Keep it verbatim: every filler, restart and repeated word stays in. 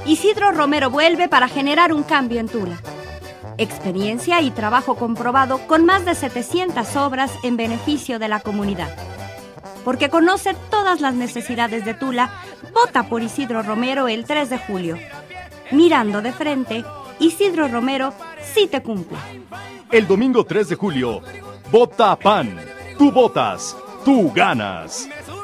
Isidro Romero vuelve para generar un cambio en Tula. Experiencia y trabajo comprobado con más de setecientas obras en beneficio de la comunidad. Porque conoce todas las necesidades de Tula, vota por Isidro Romero el tres de julio. Mirando de frente, Isidro Romero sí te cumple. El domingo tres de julio, vota P A N. Tú votas, tú ganas.